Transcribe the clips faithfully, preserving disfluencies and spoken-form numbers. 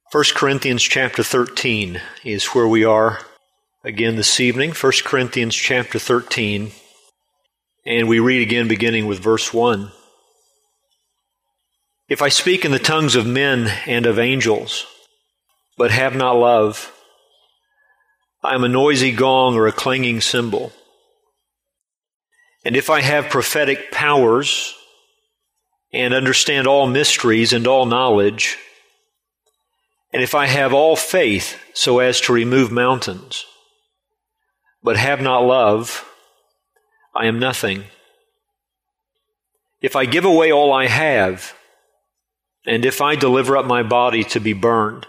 First Corinthians chapter thirteen is where we are again this evening. First Corinthians chapter thirteen, and we read again beginning with verse one. If I speak in the tongues of men and of angels, but have not love, I am a noisy gong or a clanging cymbal. And if I have prophetic powers and understand all mysteries and all knowledge, and if I have all faith so as to remove mountains, but have not love, I am nothing. If I give away all I have, and if I deliver up my body to be burned,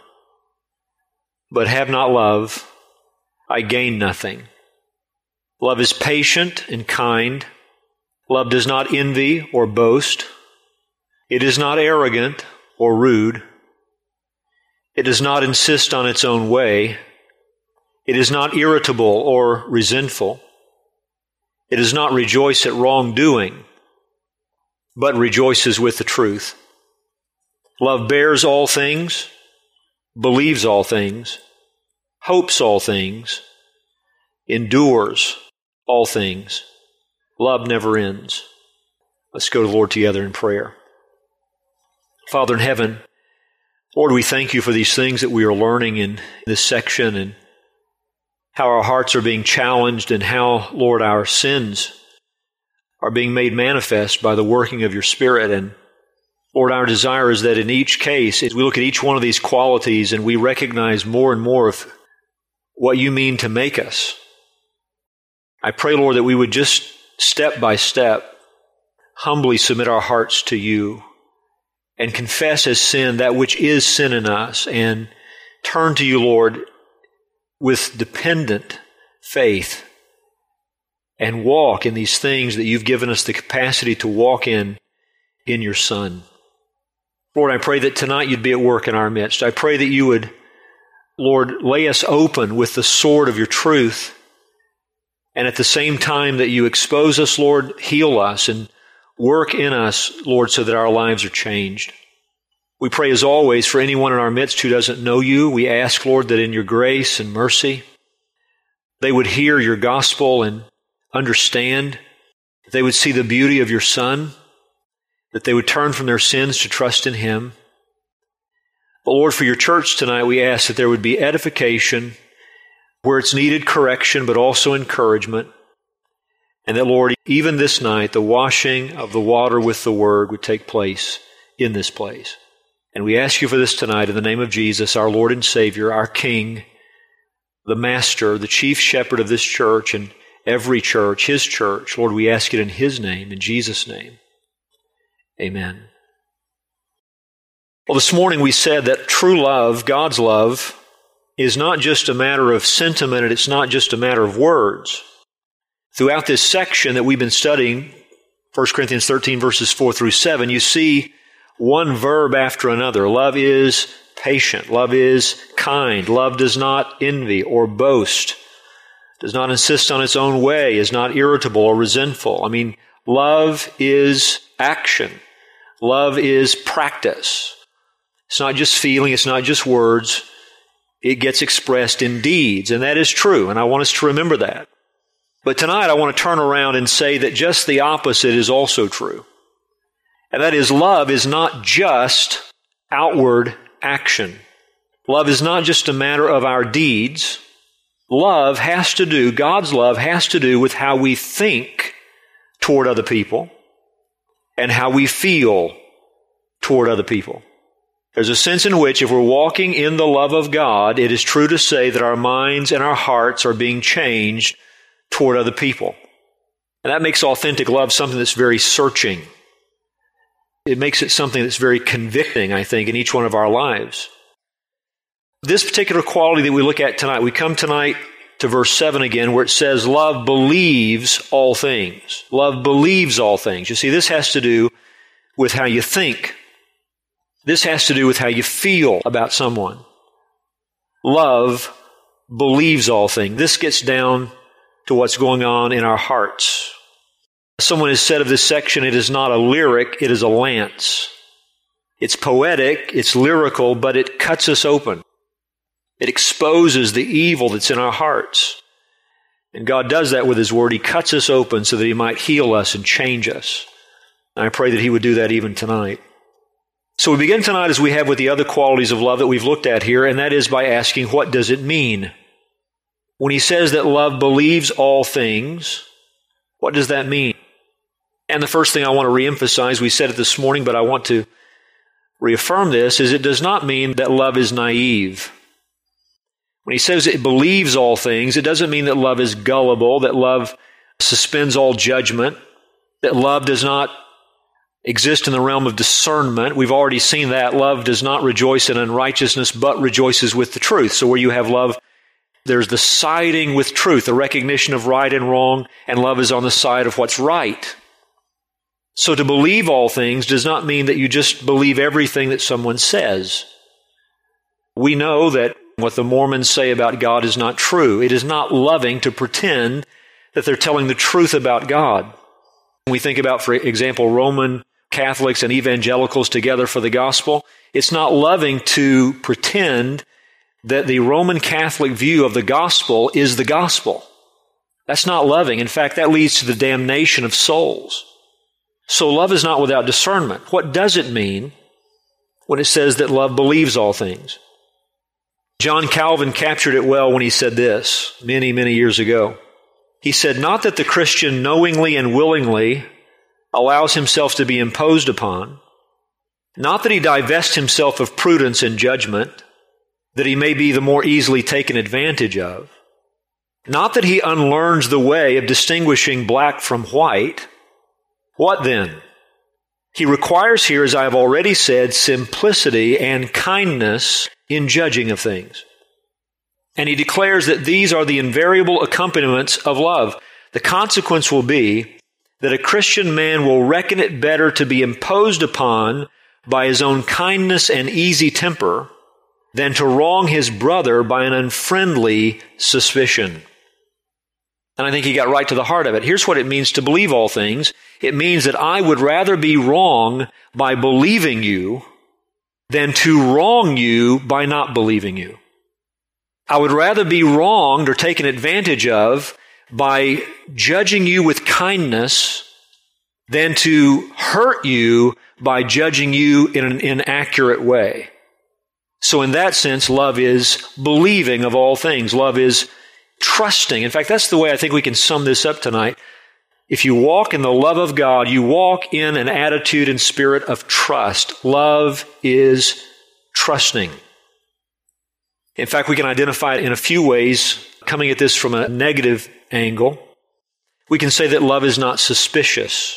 but have not love, I gain nothing. Love is patient and kind. Love does not envy or boast. It is not arrogant or rude. It does not insist on its own way. It is not irritable or resentful. It does not rejoice at wrongdoing, but rejoices with the truth. Love bears all things, believes all things, hopes all things, endures all things. Love never ends. Let's go to the Lord together in prayer. Father in heaven, Lord, we thank you for these things that we are learning in this section and how our hearts are being challenged and how, Lord, our sins are being made manifest by the working of your Spirit. And Lord, our desire is that in each case, as we look at each one of these qualities and we recognize more and more of what you mean to make us, I pray, Lord, that we would just step by step humbly submit our hearts to you and confess as sin that which is sin in us, and turn to you, Lord, with dependent faith, and walk in these things that you've given us the capacity to walk in, in your Son. Lord, I pray that tonight you'd be at work in our midst. I pray that you would, Lord, lay us open with the sword of your truth, and at the same time that you expose us, Lord, heal us and work in us, Lord, so that our lives are changed. We pray as always for anyone in our midst who doesn't know you. We ask, Lord, that in your grace and mercy, they would hear your gospel and understand, that they would see the beauty of your Son, that they would turn from their sins to trust in him. But Lord, for your church tonight, we ask that there would be edification where it's needed, correction, but also encouragement. And that, Lord, even this night, the washing of the water with the Word would take place in this place. And we ask you for this tonight in the name of Jesus, our Lord and Savior, our King, the Master, the chief shepherd of this church and every church, his church. Lord, we ask it in his name, in Jesus' name. Amen. Well, this morning we said that true love, God's love, is not just a matter of sentiment and it's not just a matter of words. Throughout this section that we've been studying, First Corinthians thirteen, verses four through seven, you see one verb after another. Love is patient. Love is kind. Love does not envy or boast, does not insist on its own way, is not irritable or resentful. I mean, love is action. Love is practice. It's not just feeling. It's not just words. It gets expressed in deeds, and that is true, and I want us to remember that. But tonight I want to turn around and say that just the opposite is also true. And that is, love is not just outward action. Love is not just a matter of our deeds. Love has to do, God's love has to do with how we think toward other people and how we feel toward other people. There's a sense in which if we're walking in the love of God, it is true to say that our minds and our hearts are being changed toward other people. And that makes authentic love something that's very searching. It makes it something that's very convicting, I think, in each one of our lives. This particular quality that we look at tonight, we come tonight to verse seven again, where it says, love believes all things. Love believes all things. You see, this has to do with how you think. This has to do with how you feel about someone. Love believes all things. This gets down to what's going on in our hearts. Someone has said of this section, it is not a lyric, it is a lance. It's poetic, it's lyrical, but it cuts us open. It exposes the evil that's in our hearts. And God does that with His Word. He cuts us open so that He might heal us and change us. And I pray that He would do that even tonight. So we begin tonight as we have with the other qualities of love that we've looked at here, and that is by asking, what does it mean? When He says that love believes all things, what does that mean? And the first thing I want to reemphasize, we said it this morning, but I want to reaffirm this, is it does not mean that love is naive. When He says it believes all things, it doesn't mean that love is gullible, that love suspends all judgment, that love does not exist in the realm of discernment. We've already seen that. Love does not rejoice in unrighteousness, but rejoices with the truth. So where you have love, there's the siding with truth, the recognition of right and wrong, and love is on the side of what's right. So to believe all things does not mean that you just believe everything that someone says. We know that what the Mormons say about God is not true. It is not loving to pretend that they're telling the truth about God. When we think about, for example, Roman Catholics and evangelicals together for the gospel, it's not loving to pretend that the Roman Catholic view of the gospel is the gospel. That's not loving. In fact, that leads to the damnation of souls. So love is not without discernment. What does it mean when it says that love believes all things? John Calvin captured it well when he said this many, many years ago. He said, not that the Christian knowingly and willingly allows himself to be imposed upon, not that he divests himself of prudence and judgment, that he may be the more easily taken advantage of, not that he unlearns the way of distinguishing black from white. What then? He requires here, as I have already said, simplicity and kindness in judging of things. And he declares that these are the invariable accompaniments of love. The consequence will be that a Christian man will reckon it better to be imposed upon by his own kindness and easy temper than to wrong his brother by an unfriendly suspicion. And I think he got right to the heart of it. Here's what it means to believe all things. It means that I would rather be wrong by believing you than to wrong you by not believing you. I would rather be wronged or taken advantage of by judging you with kindness than to hurt you by judging you in an inaccurate way. So in that sense, love is believing of all things. Love is trusting. In fact, that's the way I think we can sum this up tonight. If you walk in the love of God, you walk in an attitude and spirit of trust. Love is trusting. In fact, we can identify it in a few ways, coming at this from a negative angle. We can say that love is not suspicious.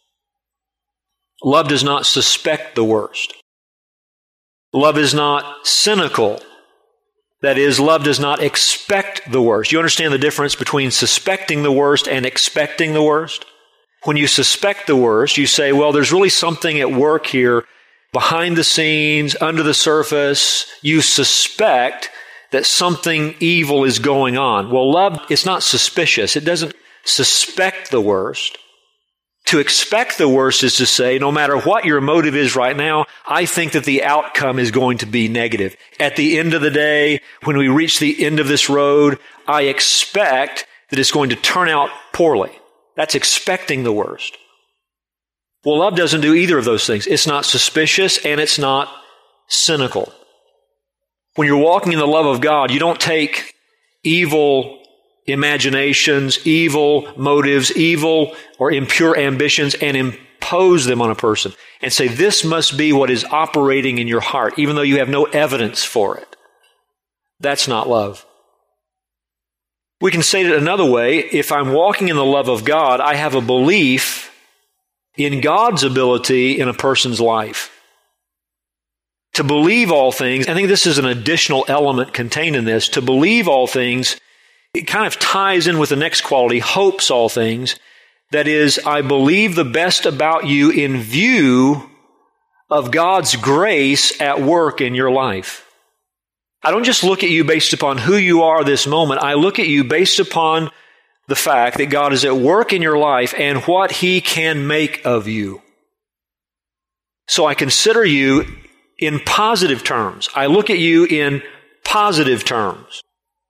Love does not suspect the worst. Love is not cynical. That is, love does not expect the worst. You understand the difference between suspecting the worst and expecting the worst? When you suspect the worst, you say, well, there's really something at work here behind the scenes, under the surface. You suspect that something evil is going on. Well, love is not suspicious. It doesn't suspect the worst. To expect the worst is to say, no matter what your motive is right now, I think that the outcome is going to be negative. At the end of the day, when we reach the end of this road, I expect that it's going to turn out poorly. That's expecting the worst. Well, love doesn't do either of those things. It's not suspicious and it's not cynical. When you're walking in the love of God, you don't take evil imaginations, evil motives, evil or impure ambitions and impose them on a person and say, this must be what is operating in your heart, even though you have no evidence for it. That's not love. We can say it another way. If I'm walking in the love of God, I have a belief in God's ability in a person's life. To believe all things, I think this is an additional element contained in this. To believe all things, it kind of ties in with the next quality, hopes all things. That is, I believe the best about you in view of God's grace at work in your life. I don't just look at you based upon who you are this moment. I look at you based upon the fact that God is at work in your life and what He can make of you. So I consider you in positive terms. I look at you in positive terms.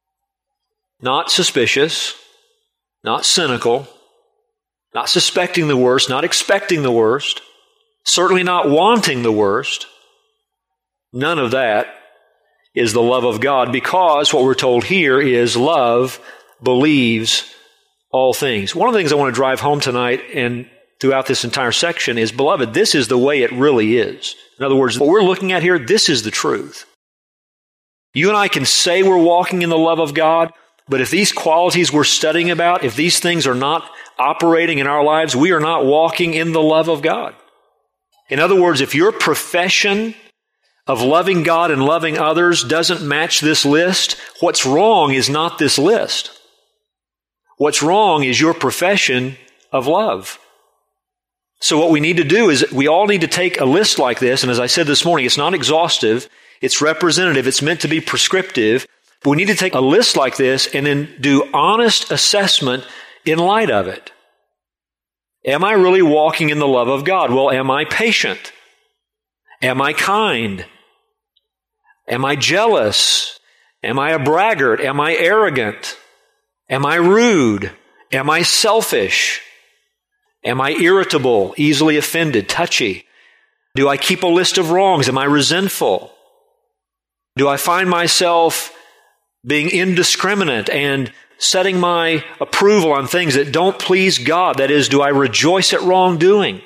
Not suspicious, not cynical, not suspecting the worst, not expecting the worst, certainly not wanting the worst. None of that is the love of God, because what we're told here is love believes all things. One of the things I want to drive home tonight and throughout this entire section is, beloved, this is the way it really is. In other words, what we're looking at here, this is the truth. You and I can say we're walking in the love of God, but if these qualities we're studying about, if these things are not operating in our lives, we are not walking in the love of God. In other words, if your profession of loving God and loving others doesn't match this list, what's wrong is not this list. What's wrong is your profession of love. So what we need to do is we all need to take a list like this, and as I said this morning, it's not exhaustive, it's representative, it's meant to be prescriptive, but we need to take a list like this and then do honest assessment in light of it. Am I really walking in the love of God? Well, am I patient? Am I kind? Am I jealous? Am I a braggart? Am I arrogant? Am I rude? Am I selfish? Am I irritable, easily offended, touchy? Do I keep a list of wrongs? Am I resentful? Do I find myself being indiscriminate and setting my approval on things that don't please God? That is, do I rejoice at wrongdoing?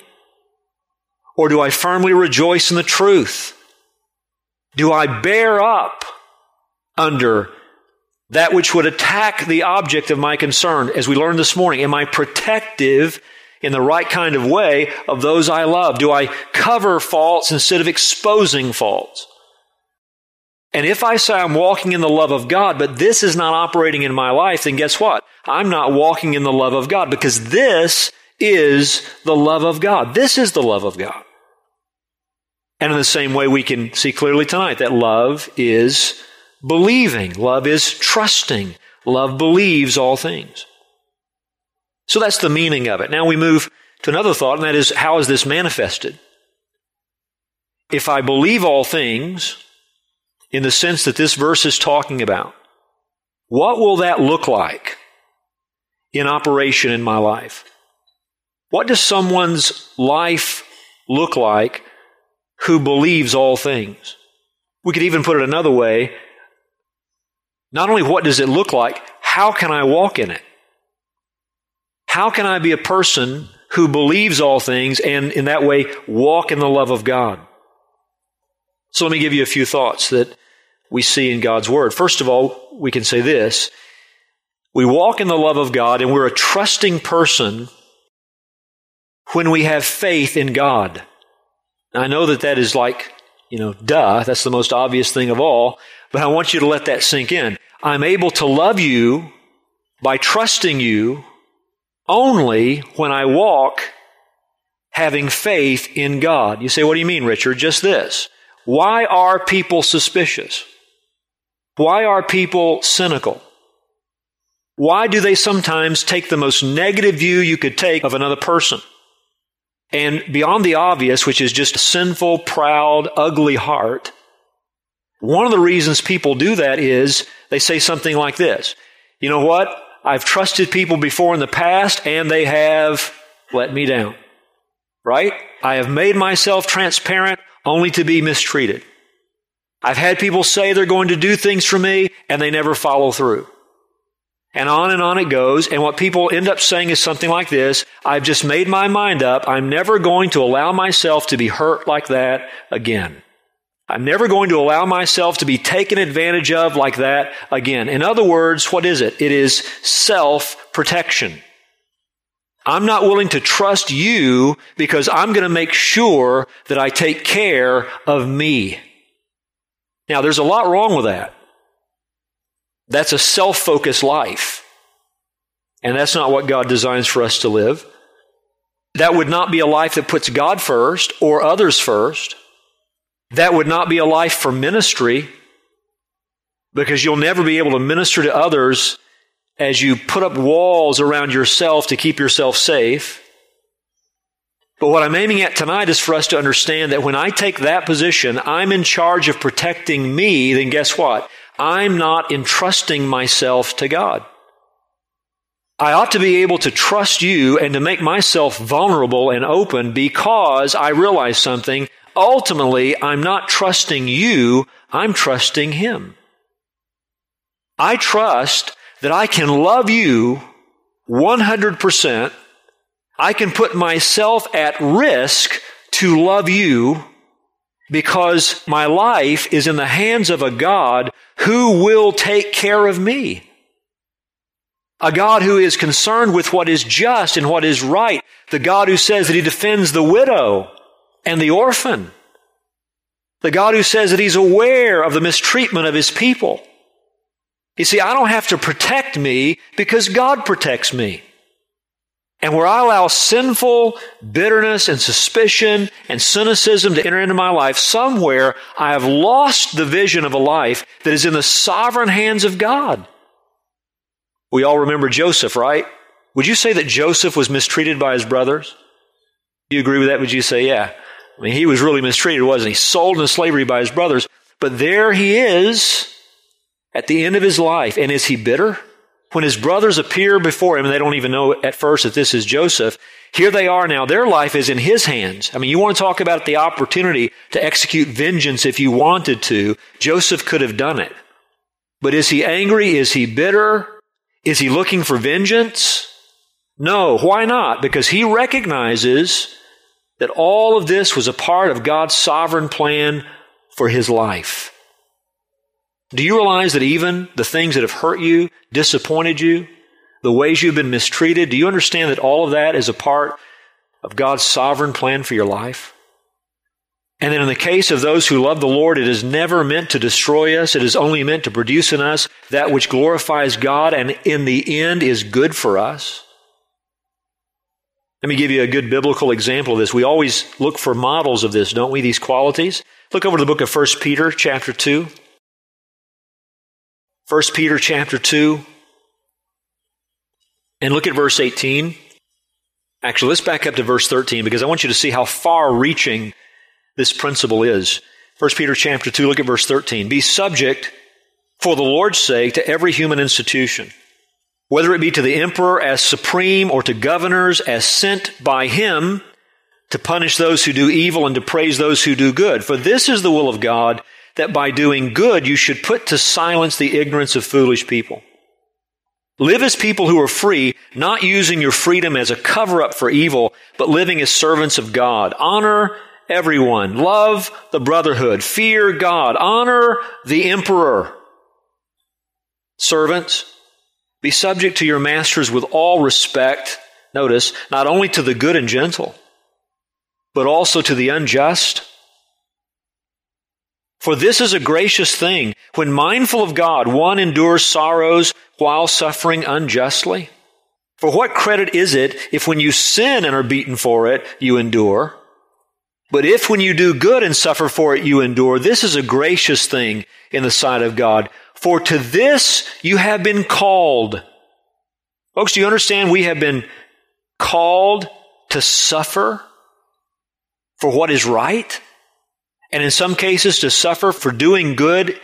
Or do I firmly rejoice in the truth? Do I bear up under that which would attack the object of my concern? As we learned this morning, am I protective in the right kind of way of those I love? Do I cover faults instead of exposing faults? And if I say I'm walking in the love of God, but this is not operating in my life, then guess what? I'm not walking in the love of God, because this is the love of God. This is the love of God. And in the same way, we can see clearly tonight that love is believing. Love is trusting. Love believes all things. So that's the meaning of it. Now we move to another thought, and that is, how is this manifested? If I believe all things, in the sense that this verse is talking about, what will that look like in operation in my life? What does someone's life look like who believes all things? We could even put it another way. Not only what does it look like, how can I walk in it? How can I be a person who believes all things and in that way walk in the love of God? So let me give you a few thoughts that we see in God's Word. First of all, we can say this. We walk in the love of God, and we're a trusting person when we have faith in God. Now, I know that that is like, you know, duh, that's the most obvious thing of all, but I want you to let that sink in. I'm able to love you by trusting you only when I walk having faith in God. You say, what do you mean, Richard? Just this. Why are people suspicious? Why are people cynical? Why do they sometimes take the most negative view you could take of another person? And beyond the obvious, which is just a sinful, proud, ugly heart, one of the reasons people do that is they say something like this. You know what? I've trusted people before in the past, and they have let me down. Right? I have made myself transparent only to be mistreated. I've had people say they're going to do things for me, and they never follow through. And on and on it goes, and what people end up saying is something like this: I've just made my mind up, I'm never going to allow myself to be hurt like that again. I'm never going to allow myself to be taken advantage of like that again. In other words, what is it? It is self-protection. I'm not willing to trust you because I'm going to make sure that I take care of me. Now, there's a lot wrong with that. That's a self-focused life. And that's not what God designs for us to live. That would not be a life that puts God first or others first. That would not be a life for ministry, because you'll never be able to minister to others as you put up walls around yourself to keep yourself safe. But what I'm aiming at tonight is for us to understand that when I take that position, I'm in charge of protecting me, then guess what? I'm not entrusting myself to God. I ought to be able to trust you and to make myself vulnerable and open because I realize something. Ultimately, I'm not trusting you, I'm trusting Him. I trust that I can love you one hundred percent. I can put myself at risk to love you because my life is in the hands of a God who will take care of me. A God who is concerned with what is just and what is right. The God who says that He defends the widow and the orphan. The God who says that He's aware of the mistreatment of His people. You see, I don't have to protect me because God protects me. And where I allow sinful bitterness and suspicion and cynicism to enter into my life, somewhere I have lost the vision of a life that is in the sovereign hands of God. We all remember Joseph, right? Would you say that Joseph was mistreated by his brothers? Do you agree with that? Would you say, yeah? I mean, he was really mistreated, wasn't he? Sold into slavery by his brothers. But there he is at the end of his life. And is he bitter? When his brothers appear before him, and they don't even know at first that this is Joseph, here they are now. Their life is in his hands. I mean, you want to talk about the opportunity to execute vengeance if you wanted to. Joseph could have done it. But is he angry? Is he bitter? Is he looking for vengeance? No. Why not? Because he recognizes that all of this was a part of God's sovereign plan for his life. Do you realize that even the things that have hurt you, disappointed you, the ways you've been mistreated, do you understand that all of that is a part of God's sovereign plan for your life? And then in the case of those who love the Lord, it is never meant to destroy us. It is only meant to produce in us that which glorifies God and in the end is good for us. Let me give you a good biblical example of this. We always look for models of this, don't we, these qualities? Look over to the book of First Peter chapter two. First Peter chapter two. And look at verse eighteen. Actually, let's back up to verse thirteen because I want you to see how far-reaching this principle is. First Peter chapter two, look at verse thirteen. Be subject for the Lord's sake to every human institution, whether it be to the emperor as supreme or to governors as sent by him to punish those who do evil and to praise those who do good. For this is the will of God, that by doing good you should put to silence the ignorance of foolish people. Live as people who are free, not using your freedom as a cover-up for evil, but living as servants of God. Honor everyone. Love the brotherhood. Fear God. Honor the emperor. Servants, be subject to your masters with all respect. Notice, not only to the good and gentle, but also to the unjust. For this is a gracious thing. When mindful of God, one endures sorrows while suffering unjustly. For what credit is it if when you sin and are beaten for it, you endure? But if when you do good and suffer for it, you endure, this is a gracious thing in the sight of God. For to this you have been called. Folks, do you understand we have been called to suffer for what is right? And in some cases to suffer for doing good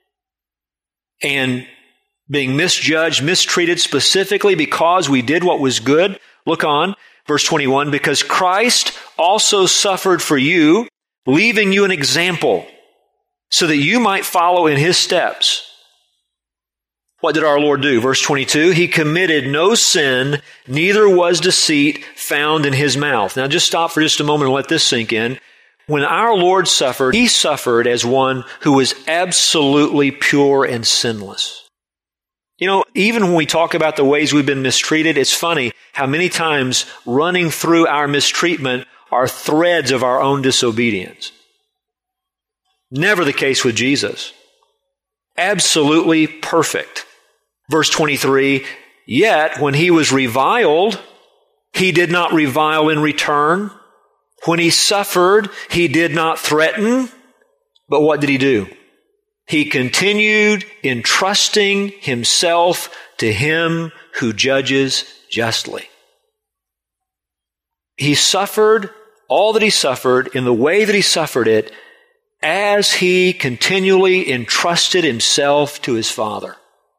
and being misjudged, mistreated specifically because we did what was good. Look on, verse twenty-one, because Christ also suffered for you, leaving you an example, so that you might follow in His steps. What did our Lord do? Verse twenty-two, He committed no sin, neither was deceit found in His mouth. Now just stop for just a moment and let this sink in. When our Lord suffered, He suffered as one who was absolutely pure and sinless. You know, even when we talk about the ways we've been mistreated, it's funny how many times running through our mistreatment are threads of our own disobedience. Never the case with Jesus. Absolutely perfect. Verse twenty-three, yet when He was reviled, He did not revile in return. When He suffered, He did not threaten. But what did He do? He continued entrusting Himself to Him who judges justly. He suffered all that he suffered in the way that he suffered it as he continually entrusted himself to his Father.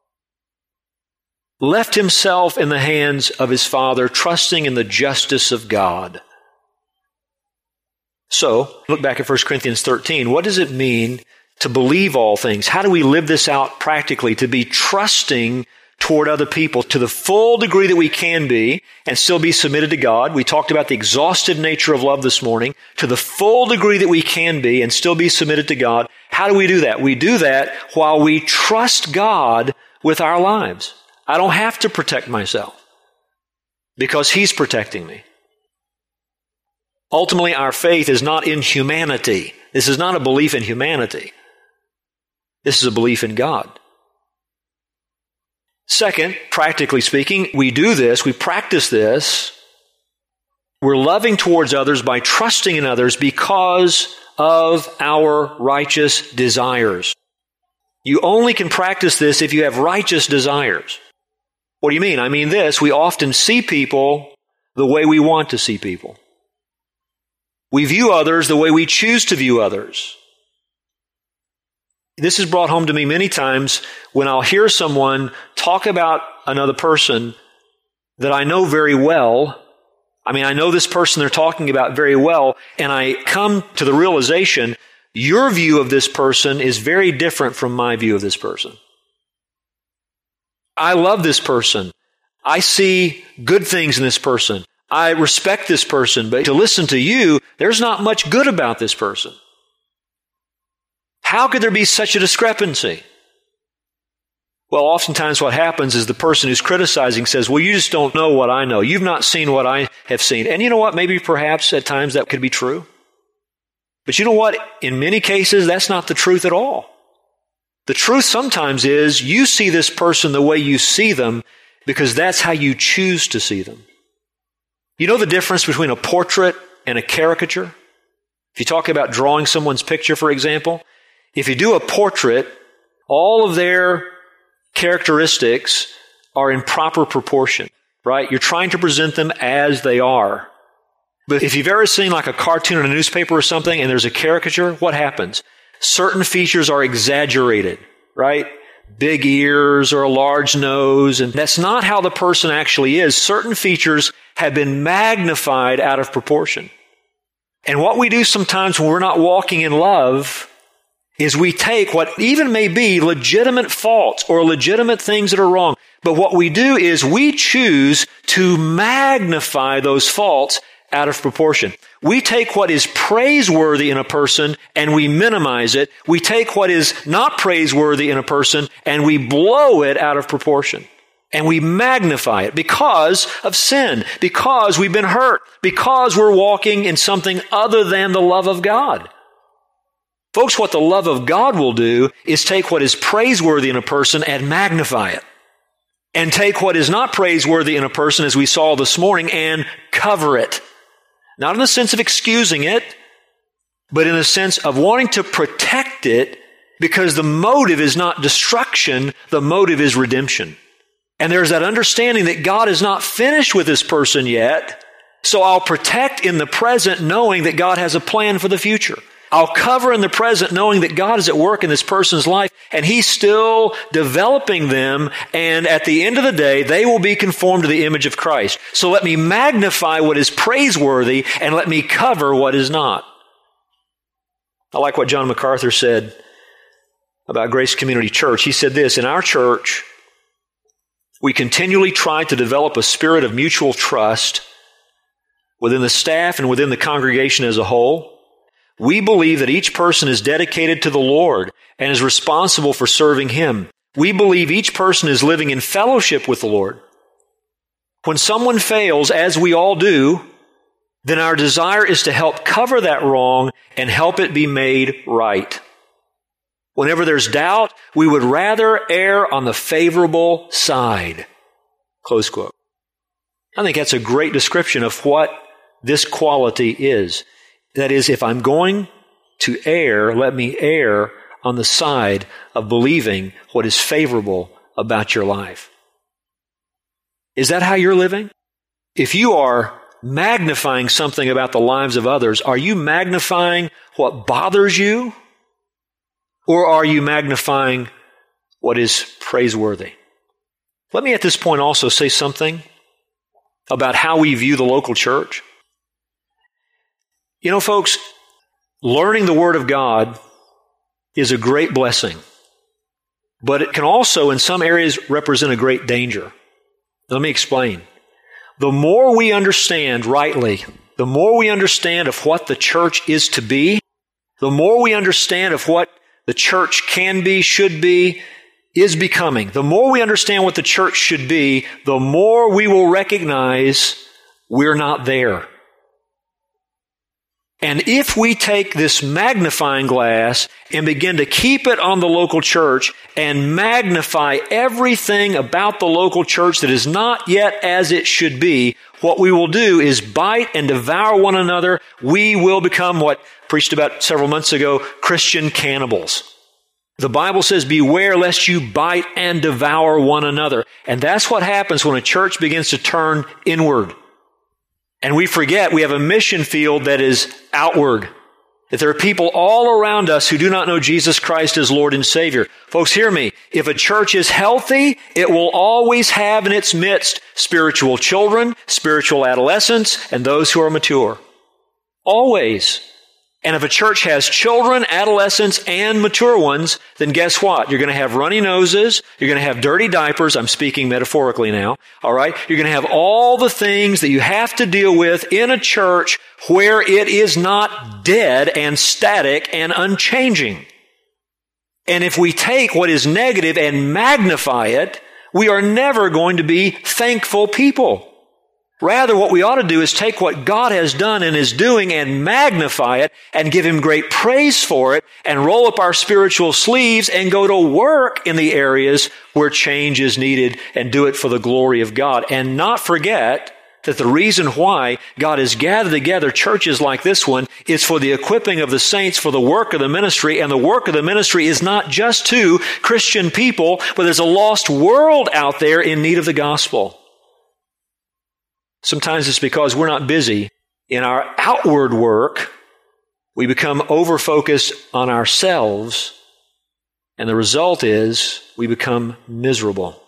Left himself in the hands of his Father, trusting in the justice of God. So, look back at First Corinthians thirteen. What does it mean to believe all things? How do we live this out practically? To be trusting toward other people to the full degree that we can be and still be submitted to God. We talked about the exhaustive nature of love this morning. To the full degree that we can be and still be submitted to God. How do we do that? We do that while we trust God with our lives. I don't have to protect myself because He's protecting me. Ultimately, our faith is not in humanity. This is not a belief in humanity. This is a belief in God. Second, practically speaking, we do this, we practice this. We're loving towards others by trusting in others because of our righteous desires. You only can practice this if you have righteous desires. What do you mean? I mean this, we often see people the way we want to see people. We view others the way we choose to view others. This is brought home to me many times when I'll hear someone talk about another person that I know very well. I mean, I know this person they're talking about very well, and I come to the realization, your view of this person is very different from my view of this person. I love this person. I see good things in this person. I respect this person, but to listen to you, there's not much good about this person. How could there be such a discrepancy? Well, oftentimes what happens is the person who's criticizing says, well, you just don't know what I know. You've not seen what I have seen. And you know what? Maybe perhaps at times that could be true. But you know what? In many cases, that's not the truth at all. The truth sometimes is you see this person the way you see them because that's how you choose to see them. You know the difference between a portrait and a caricature? If you talk about drawing someone's picture, for example, if you do a portrait, all of their characteristics are in proper proportion, right? You're trying to present them as they are. But if you've ever seen like a cartoon in a newspaper or something and there's a caricature, what happens? Certain features are exaggerated, right? Big ears or a large nose, and that's not how the person actually is. Certain features have been magnified out of proportion. And what we do sometimes when we're not walking in love is we take what even may be legitimate faults or legitimate things that are wrong, but what we do is we choose to magnify those faults out of proportion. We take what is praiseworthy in a person and we minimize it. We take what is not praiseworthy in a person and we blow it out of proportion. And we magnify it because of sin, because we've been hurt, because we're walking in something other than the love of God. Folks, what the love of God will do is take what is praiseworthy in a person and magnify it. And take what is not praiseworthy in a person, as we saw this morning, and cover it. Not in the sense of excusing it, but in the sense of wanting to protect it because the motive is not destruction, the motive is redemption. And there's that understanding that God is not finished with this person yet, so I'll protect in the present knowing that God has a plan for the future. I'll cover in the present knowing that God is at work in this person's life and He's still developing them, and at the end of the day, they will be conformed to the image of Christ. So let me magnify what is praiseworthy and let me cover what is not. I like what John MacArthur said about Grace Community Church. He said this, in our church, we continually try to develop a spirit of mutual trust within the staff and within the congregation as a whole. We believe that each person is dedicated to the Lord and is responsible for serving Him. We believe each person is living in fellowship with the Lord. When someone fails, as we all do, then our desire is to help cover that wrong and help it be made right. Whenever there's doubt, we would rather err on the favorable side. Close quote. I think that's a great description of what this quality is. That is, if I'm going to err, let me err on the side of believing what is favorable about your life. Is that how you're living? If you are magnifying something about the lives of others, are you magnifying what bothers you? Or are you magnifying what is praiseworthy? Let me at this point also say something about how we view the local church. You know, folks, learning the Word of God is a great blessing, but it can also, in some areas, represent a great danger. Let me explain. The more we understand rightly, the more we understand of what the church is to be, the more we understand of what the church can be, should be, is becoming, the more we understand what the church should be, the more we will recognize we're not there. And if we take this magnifying glass and begin to keep it on the local church and magnify everything about the local church that is not yet as it should be, what we will do is bite and devour one another. We will become what I preached about several months ago, Christian cannibals. The Bible says, beware lest you bite and devour one another. And that's what happens when a church begins to turn inward. And we forget we have a mission field that is outward. That there are people all around us who do not know Jesus Christ as Lord and Savior. Folks, hear me. If a church is healthy, it will always have in its midst spiritual children, spiritual adolescents, and those who are mature. Always. And if a church has children, adolescents, and mature ones, then guess what? You're going to have runny noses. You're going to have dirty diapers. I'm speaking metaphorically now. All right? You're going to have all the things that you have to deal with in a church where it is not dead and static and unchanging. And if we take what is negative and magnify it, we are never going to be thankful people. Rather, what we ought to do is take what God has done and is doing and magnify it and give Him great praise for it and roll up our spiritual sleeves and go to work in the areas where change is needed and do it for the glory of God. And not forget that the reason why God has gathered together churches like this one is for the equipping of the saints for the work of the ministry. And the work of the ministry is not just to Christian people, but there's a lost world out there in need of the gospel. Sometimes it's because we're not busy in our outward work. We become over-focused on ourselves, and the result is we become miserable.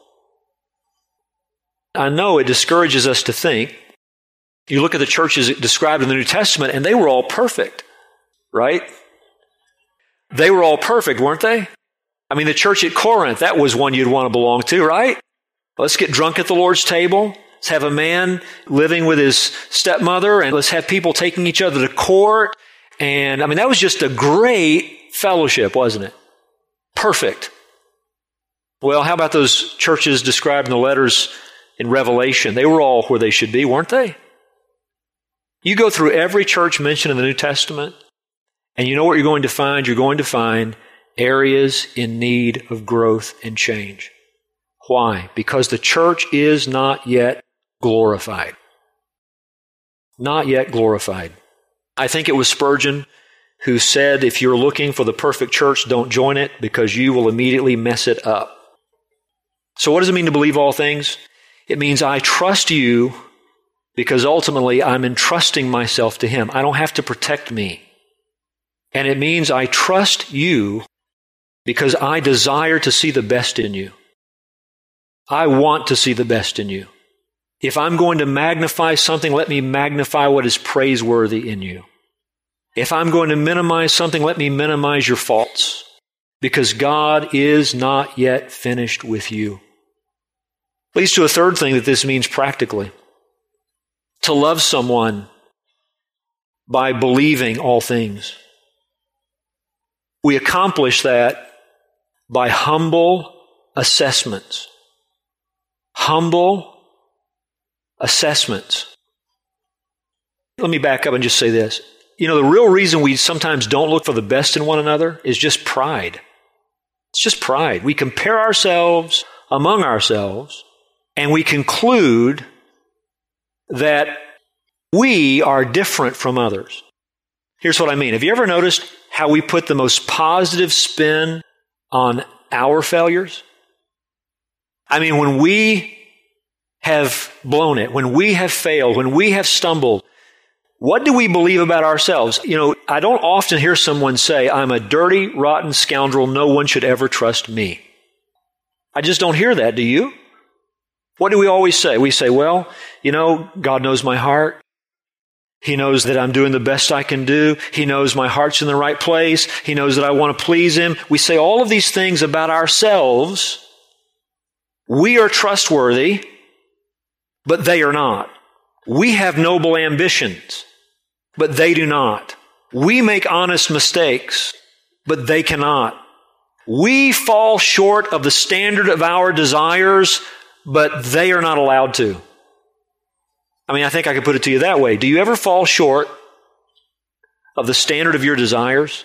I know it discourages us to think. You look at the churches described in the New Testament, and they were all perfect, right? They were all perfect, weren't they? I mean, the church at Corinth, that was one you'd want to belong to, right? Let's get drunk at the Lord's table. Let's have a man living with his stepmother, and let's have people taking each other to court. And I mean, that was just a great fellowship, wasn't it? Perfect. Well, how about those churches described in the letters in Revelation? They were all where they should be, weren't they? You go through every church mentioned in the New Testament, and you know what you're going to find? You're going to find areas in need of growth and change. Why? Because the church is not yet glorified. Not yet glorified. I think it was Spurgeon who said, if you're looking for the perfect church, don't join it because you will immediately mess it up. So what does it mean to believe all things? It means I trust you because ultimately I'm entrusting myself to Him. I don't have to protect me. And it means I trust you because I desire to see the best in you. I want to see the best in you. If I'm going to magnify something, let me magnify what is praiseworthy in you. If I'm going to minimize something, let me minimize your faults. Because God is not yet finished with you. Leads to a third thing that this means practically. To love someone by believing all things. We accomplish that by humble assessments. Humble assessments. Let me back up and just say this. You know, the real reason we sometimes don't look for the best in one another is just pride. It's just pride. We compare ourselves among ourselves, and we conclude that we are different from others. Here's what I mean. Have you ever noticed how we put the most positive spin on our failures? I mean, when we have blown it, when we have failed, when we have stumbled, what do we believe about ourselves? You know, I don't often hear someone say, I'm a dirty, rotten scoundrel. No one should ever trust me. I just don't hear that. Do you? What do we always say? We say, well, you know, God knows my heart. He knows that I'm doing the best I can do. He knows my heart's in the right place. He knows that I want to please Him. We say all of these things about ourselves. We are trustworthy, but they are not. We have noble ambitions, but they do not. We make honest mistakes, but they cannot. We fall short of the standard of our desires, but they are not allowed to. I mean, I think I could put it to you that way. Do you ever fall short of the standard of your desires?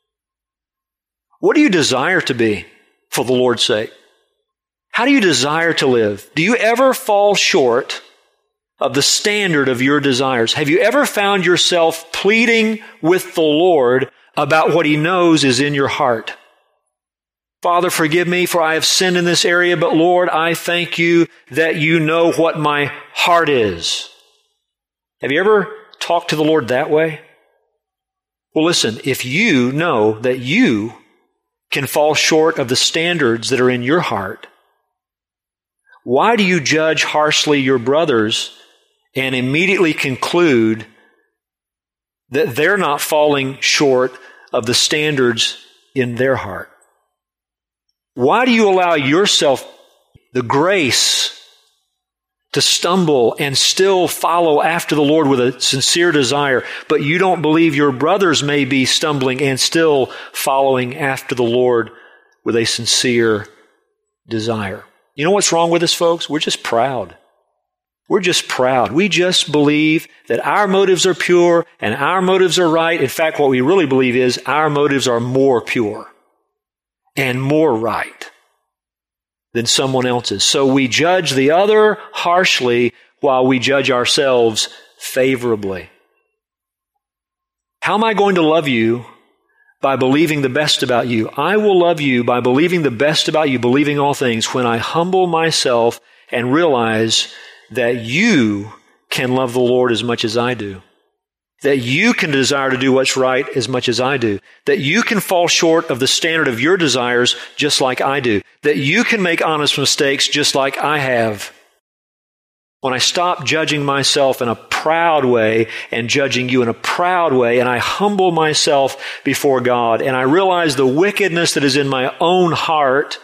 What do you desire to be for the Lord's sake? How do you desire to live? Do you ever fall short of the standard of your desires? Have you ever found yourself pleading with the Lord about what He knows is in your heart? Father, forgive me, for I have sinned in this area, but Lord, I thank You that You know what my heart is. Have you ever talked to the Lord that way? Well, listen, if you know that you can fall short of the standards that are in your heart, why do you judge harshly your brothers and immediately conclude that they're not falling short of the standards in their heart? Why do you allow yourself the grace to stumble and still follow after the Lord with a sincere desire, but you don't believe your brothers may be stumbling and still following after the Lord with a sincere desire? You know what's wrong with us, folks? We're just proud. We're just proud. We just believe that our motives are pure and our motives are right. In fact, what we really believe is our motives are more pure and more right than someone else's. So we judge the other harshly while we judge ourselves favorably. How am I going to love you? By believing the best about you. I will love you by believing the best about you, believing all things, when I humble myself and realize that you can love the Lord as much as I do. That you can desire to do what's right as much as I do. That you can fall short of the standard of your desires just like I do. That you can make honest mistakes just like I have. When I stop judging myself in a proud way and judging you in a proud way, and I humble myself before God, and I realize the wickedness that is in my own heart,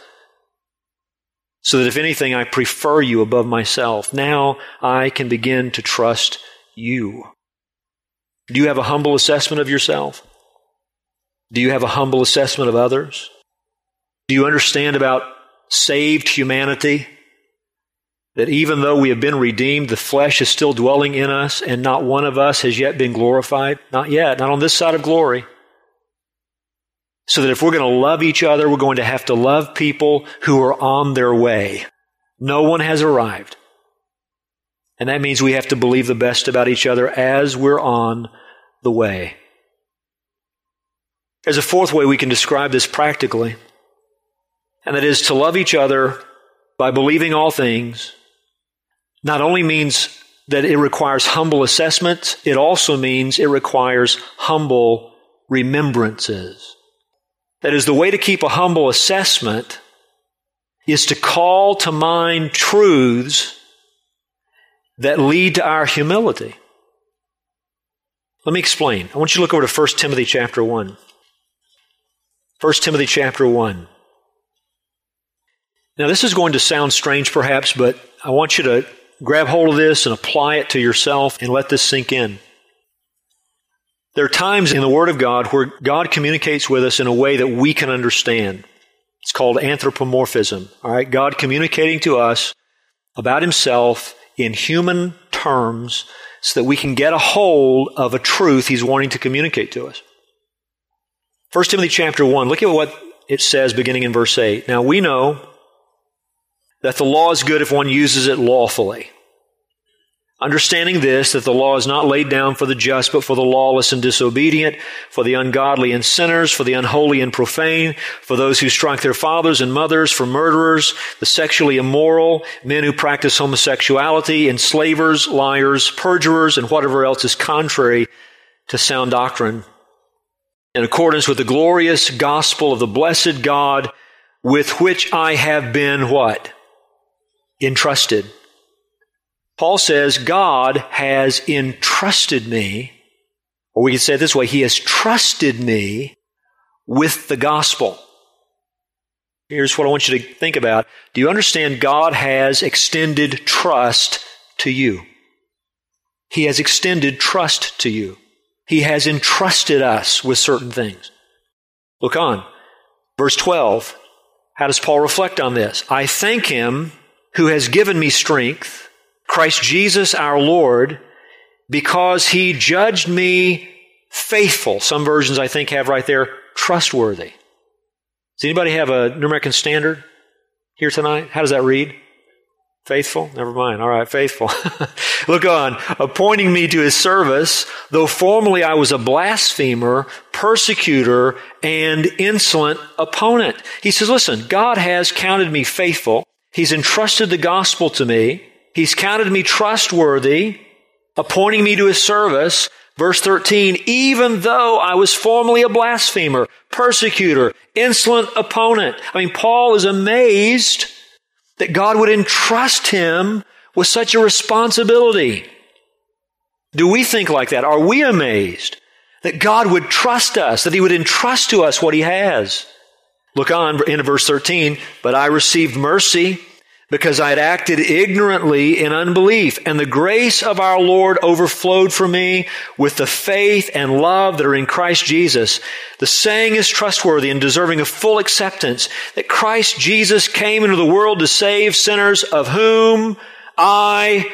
so that if anything, I prefer you above myself, now I can begin to trust you. Do you have a humble assessment of yourself? Do you have a humble assessment of others? Do you understand about saved humanity? That even though we have been redeemed, the flesh is still dwelling in us, and not one of us has yet been glorified? Not yet, not on this side of glory. So that if we're going to love each other, we're going to have to love people who are on their way. No one has arrived. And that means we have to believe the best about each other as we're on the way. There's a fourth way we can describe this practically, and that is to love each other by believing all things. Not only means that it requires humble assessment, it also means it requires humble remembrances. That is, the way to keep a humble assessment is to call to mind truths that lead to our humility. Let me explain. I want you to look over to First Timothy chapter one. First Timothy chapter one. Now, this is going to sound strange perhaps, but I want you to grab hold of this and apply it to yourself and let this sink in. There are times in the Word of God where God communicates with us in a way that we can understand. It's called anthropomorphism. All right, God communicating to us about Himself in human terms so that we can get a hold of a truth He's wanting to communicate to us. First Timothy chapter one, look at what it says beginning in verse eight. Now we know that the law is good if one uses it lawfully. Understanding this, that the law is not laid down for the just, but for the lawless and disobedient, for the ungodly and sinners, for the unholy and profane, for those who strike their fathers and mothers, for murderers, the sexually immoral, men who practice homosexuality, enslavers, liars, perjurers, and whatever else is contrary to sound doctrine, in accordance with the glorious gospel of the blessed God, with which I have been what? Entrusted. Paul says, God has entrusted me, or we could say it this way, He has trusted me with the gospel. Here's what I want you to think about. Do you understand God has extended trust to you? He has extended trust to you. He has entrusted us with certain things. Look on. Verse twelve. How does Paul reflect on this? I thank Him who has given me strength, Christ Jesus our Lord, because He judged me faithful. Some versions, I think, have right there, trustworthy. Does anybody have a New American Standard here tonight? How does that read? Faithful? Never mind. All right, faithful. Look on. Appointing me to His service, though formerly I was a blasphemer, persecutor, and insolent opponent. He says, listen, God has counted me faithful. He's entrusted the gospel to me. He's counted me trustworthy, appointing me to His service. Verse thirteen, even though I was formerly a blasphemer, persecutor, insolent opponent. I mean, Paul is amazed that God would entrust him with such a responsibility. Do we think like that? Are we amazed that God would trust us, that He would entrust to us what He has? Look on into verse thirteen. But I received mercy because I had acted ignorantly in unbelief, and the grace of our Lord overflowed for me with the faith and love that are in Christ Jesus. The saying is trustworthy and deserving of full acceptance, that Christ Jesus came into the world to save sinners, of whom I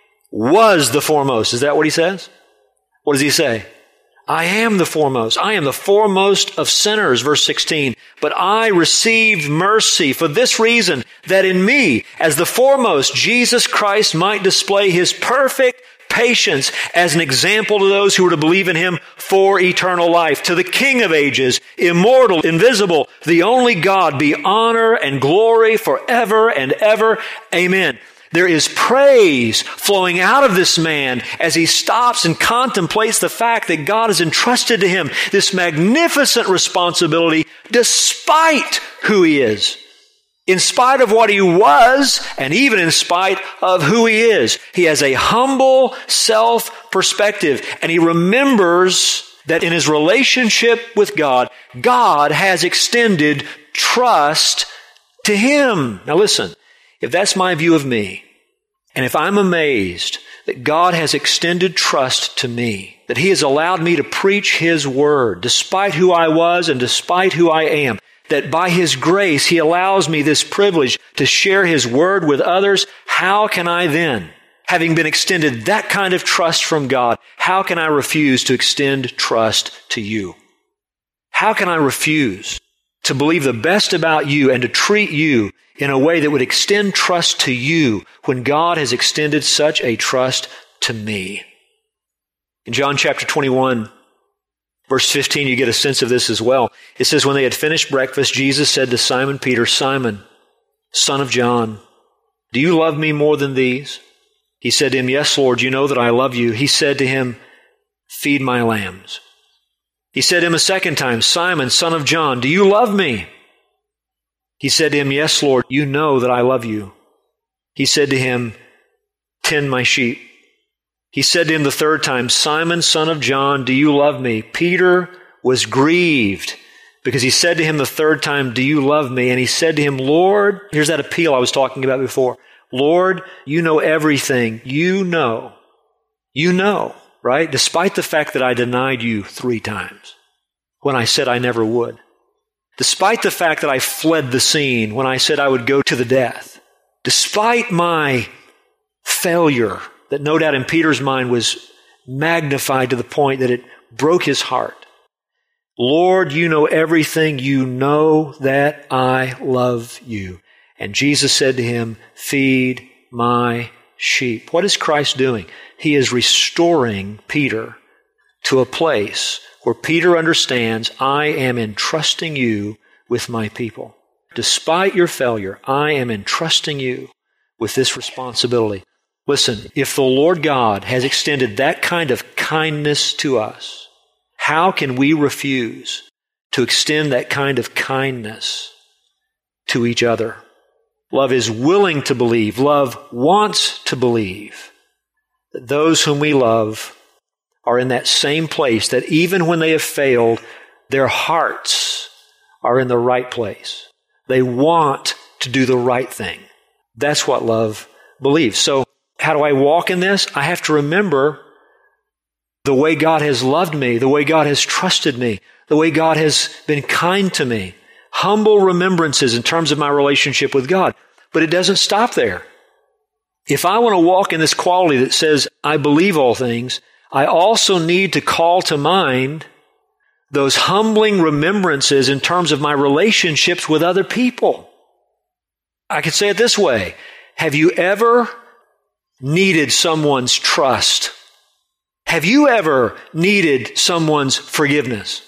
was the foremost. Is that what he says? What does he say? I am the foremost. I am the foremost of sinners, verse sixteen. But I received mercy for this reason, that in me, as the foremost, Jesus Christ might display His perfect patience as an example to those who are to believe in Him for eternal life. To the King of ages, immortal, invisible, the only God, be honor and glory forever and ever. Amen. There is praise flowing out of this man as he stops and contemplates the fact that God has entrusted to him this magnificent responsibility despite who he is. In spite of what he was, and even in spite of who he is. He has a humble self-perspective, and he remembers that in his relationship with God, God has extended trust to him. Now listen. If that's my view of me, and if I'm amazed that God has extended trust to me, that He has allowed me to preach His Word, despite who I was and despite who I am, that by His grace He allows me this privilege to share His Word with others, how can I then, having been extended that kind of trust from God, how can I refuse to extend trust to you? How can I refuse to believe the best about you and to treat you in a way that would extend trust to you when God has extended such a trust to me? In John chapter twenty-one, verse fifteen, you get a sense of this as well. It says, when they had finished breakfast, Jesus said to Simon Peter, Simon, son of John, do you love me more than these? He said to him, yes, Lord, you know that I love you. He said to him, feed my lambs. He said to him a second time, Simon, son of John, do you love me? He said to him, yes, Lord, you know that I love you. He said to him, tend my sheep. He said to him the third time, Simon, son of John, do you love me? Peter was grieved because he said to him the third time, do you love me? And he said to him, Lord, here's that appeal I was talking about before. Lord, you know everything. You know. You know, right? Despite the fact that I denied you three times when I said I never would. Despite the fact that I fled the scene when I said I would go to the death. Despite my failure that no doubt in Peter's mind was magnified to the point that it broke his heart. Lord, you know everything. You know that I love you. And Jesus said to him, feed my sheep. What is Christ doing? He is restoring Peter to a place where Peter understands, I am entrusting you with my people. Despite your failure, I am entrusting you with this responsibility. Listen, if the Lord God has extended that kind of kindness to us, how can we refuse to extend that kind of kindness to each other? Love is willing to believe. Love wants to believe that those whom we love are in that same place, that even when they have failed, their hearts are in the right place. They want to do the right thing. That's what love believes. So how do I walk in this? I have to remember the way God has loved me, the way God has trusted me, the way God has been kind to me. Humble remembrances in terms of my relationship with God. But it doesn't stop there. If I want to walk in this quality that says, I believe all things, I also need to call to mind those humbling remembrances in terms of my relationships with other people. I could say it this way. Have you ever needed someone's trust? Have you ever needed someone's forgiveness?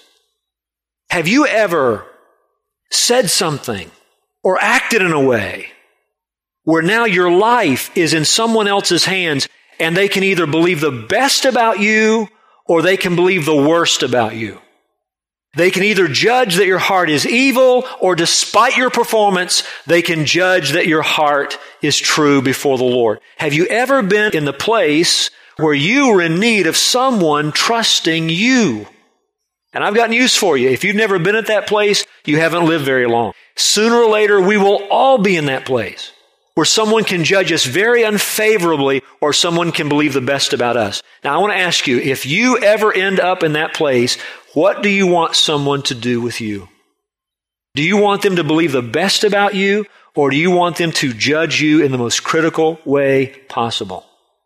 Have you ever said something or acted in a way where now your life is in someone else's hands and they can either believe the best about you or they can believe the worst about you? They can either judge that your heart is evil, or despite your performance, they can judge that your heart is true before the Lord. Have you ever been in the place where you were in need of someone trusting you? And I've got news for you. If you've never been at that place, you haven't lived very long. Sooner or later, we will all be in that place where someone can judge us very unfavorably or someone can believe the best about us. Now, I want to ask you, if you ever end up in that place, what do you want someone to do with you? Do you want them to believe the best about you, or do you want them to judge you in the most critical way possible?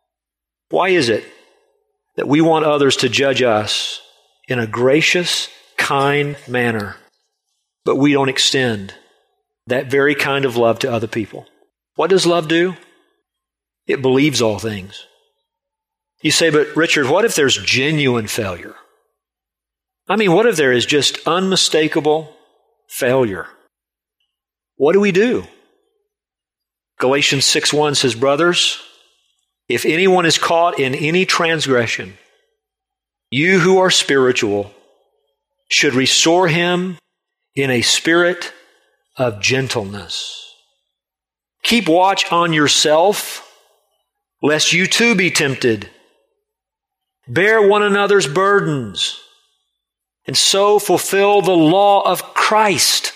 Why is it that we want others to judge us in a gracious, kind manner, but we don't extend that very kind of love to other people? What does love do? It believes all things. You say, but Richard, what if there's genuine failure? I mean, what if there is just unmistakable failure? What do we do? Galatians six one says, brothers, if anyone is caught in any transgression, you who are spiritual should restore him in a spirit of gentleness. Keep watch on yourself, lest you too be tempted. Bear one another's burdens, and so fulfill the law of Christ.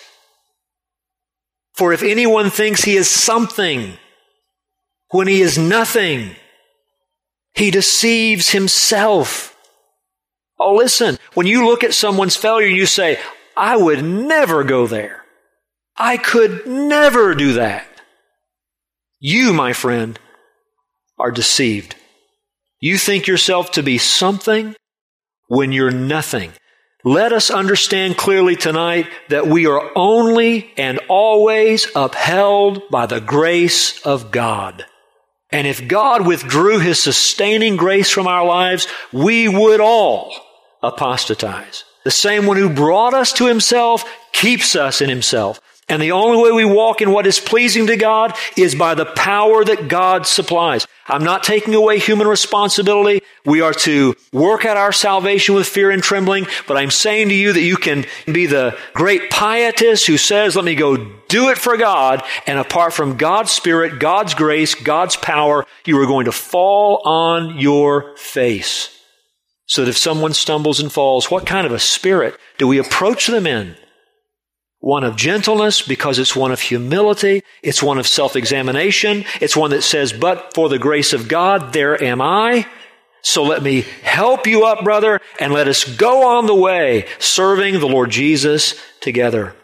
For if anyone thinks he is something when he is nothing, he deceives himself. Oh, listen, when you look at someone's failure, you say, I would never go there. I could never do that. You, my friend, are deceived. You think yourself to be something when you're nothing. Let us understand clearly tonight that we are only and always upheld by the grace of God. And if God withdrew His sustaining grace from our lives, we would all apostatize. The same one who brought us to Himself keeps us in Himself. And the only way we walk in what is pleasing to God is by the power that God supplies. I'm not taking away human responsibility. We are to work out our salvation with fear and trembling. But I'm saying to you that you can be the great pietist who says, let me go do it for God. And apart from God's Spirit, God's grace, God's power, you are going to fall on your face. So that if someone stumbles and falls, what kind of a spirit do we approach them in? One of gentleness, because it's one of humility. It's one of self-examination. It's one that says, but for the grace of God, there am I. So let me help you up, brother, and let us go on the way, serving the Lord Jesus together.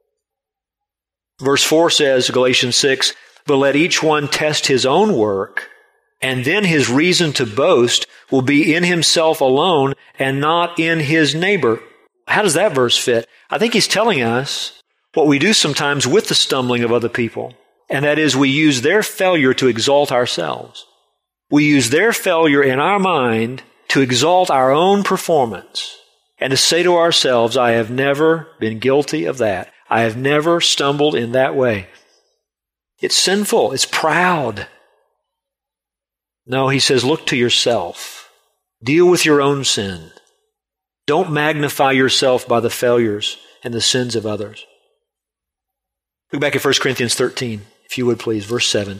Verse four says, Galatians six, but let each one test his own work, and then his reason to boast will be in himself alone and not in his neighbor. How does that verse fit? I think he's telling us what we do sometimes with the stumbling of other people, and that is we use their failure to exalt ourselves. We use their failure in our mind to exalt our own performance and to say to ourselves, I have never been guilty of that. I have never stumbled in that way. It's sinful. It's proud. No, he says, look to yourself. Deal with your own sin. Don't magnify yourself by the failures and the sins of others. Look back at First Corinthians thirteen, if you would please, verse seven.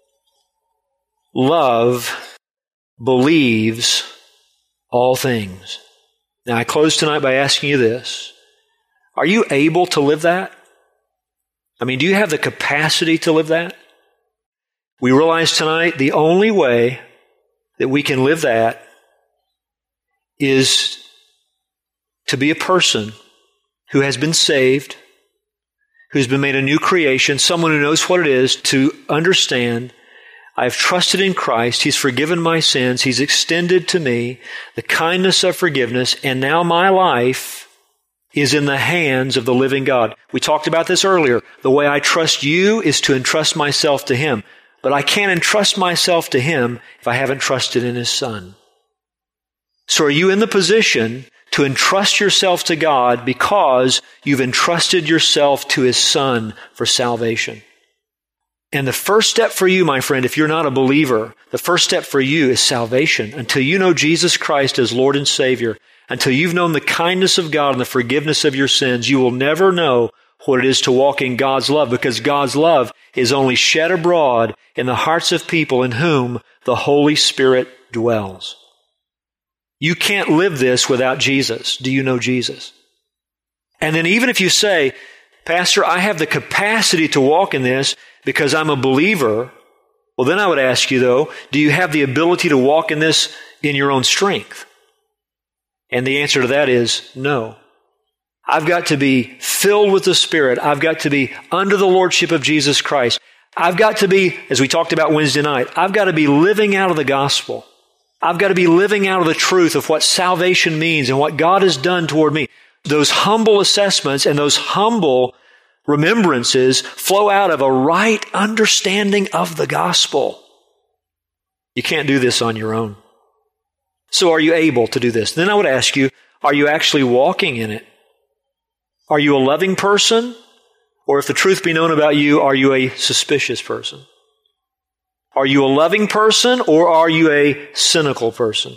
Love believes all things. Now, I close tonight by asking you this. Are you able to live that? I mean, do you have the capacity to live that? We realize tonight the only way that we can live that is to be a person who has been saved, who's been made a new creation, someone who knows what it is to understand, I've trusted in Christ, He's forgiven my sins, He's extended to me the kindness of forgiveness, and now my life is in the hands of the living God. We talked about this earlier. The way I trust you is to entrust myself to Him. But I can't entrust myself to Him if I haven't trusted in His Son. So are you in the position to entrust yourself to God because you've entrusted yourself to His Son for salvation? And the first step for you, my friend, if you're not a believer, the first step for you is salvation. Until you know Jesus Christ as Lord and Savior, until you've known the kindness of God and the forgiveness of your sins, you will never know what it is to walk in God's love, because God's love is only shed abroad in the hearts of people in whom the Holy Spirit dwells. You can't live this without Jesus. Do you know Jesus? And then even if you say, Pastor, I have the capacity to walk in this because I'm a believer, well, then I would ask you, though, do you have the ability to walk in this in your own strength? And the answer to that is no. I've got to be filled with the Spirit. I've got to be under the Lordship of Jesus Christ. I've got to be, as we talked about Wednesday night, I've got to be living out of the gospel. I've got to be living out of the truth of what salvation means and what God has done toward me. Those humble assessments and those humble remembrances flow out of a right understanding of the gospel. You can't do this on your own. So are you able to do this? Then I would ask you, are you actually walking in it? Are you a loving person? Or if the truth be known about you, are you a suspicious person? Are you a loving person or are you a cynical person?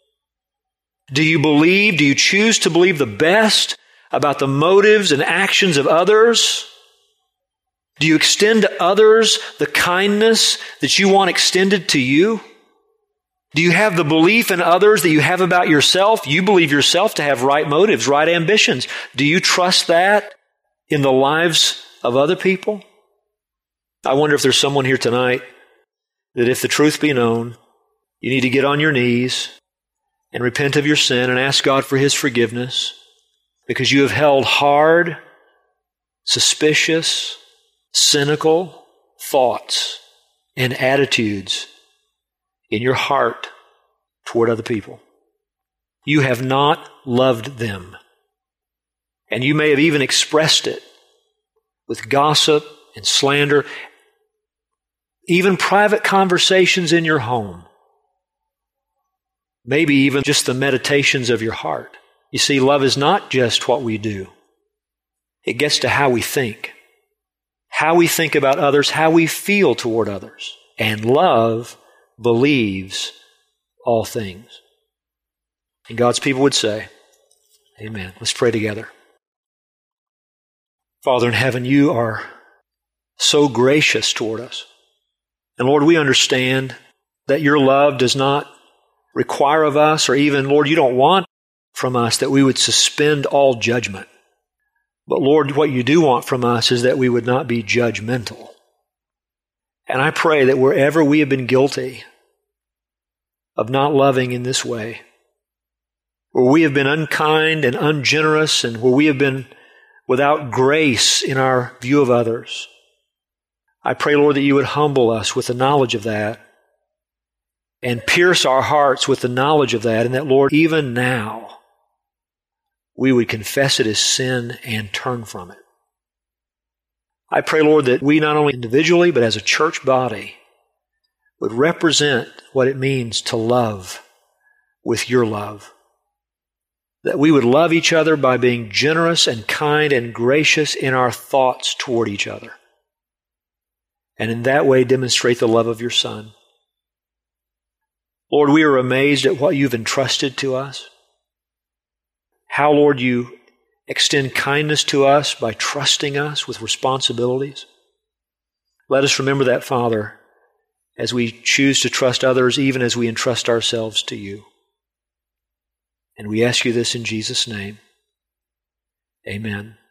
Do you believe, do you choose to believe the best about the motives and actions of others? Do you extend to others the kindness that you want extended to you? Do you have the belief in others that you have about yourself? You believe yourself to have right motives, right ambitions. Do you trust that in the lives of other people? I wonder if there's someone here tonight that if the truth be known, you need to get on your knees and repent of your sin and ask God for His forgiveness because you have held hard, suspicious, cynical thoughts and attitudes in your heart toward other people. You have not loved them. And you may have even expressed it with gossip and slander, even private conversations in your home. Maybe even just the meditations of your heart. You see, love is not just what we do. It gets to how we think. How we think about others, how we feel toward others. And love believes all things. And God's people would say, amen. Let's pray together. Father in heaven, you are so gracious toward us. And Lord, we understand that your love does not require of us, or even, Lord, you don't want from us that we would suspend all judgment. But Lord, what you do want from us is that we would not be judgmental. And I pray that wherever we have been guilty of not loving in this way, where we have been unkind and ungenerous, and where we have been without grace in our view of others, I pray, Lord, that you would humble us with the knowledge of that and pierce our hearts with the knowledge of that, and that, Lord, even now, we would confess it as sin and turn from it. I pray, Lord, that we not only individually, but as a church body, would represent what it means to love with your love. That we would love each other by being generous and kind and gracious in our thoughts toward each other. And in that way demonstrate the love of your Son. Lord, we are amazed at what you've entrusted to us. How, Lord, you extend kindness to us by trusting us with responsibilities. Let us remember that, Father, as we choose to trust others, even as we entrust ourselves to you. And we ask you this in Jesus' name. Amen.